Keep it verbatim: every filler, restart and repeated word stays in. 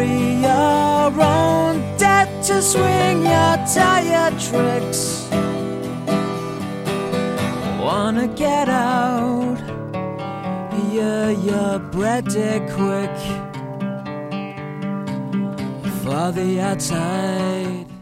carry your own debt to swing your tired tricks. Wanna get out, yeah, you're breaded quick for the outside.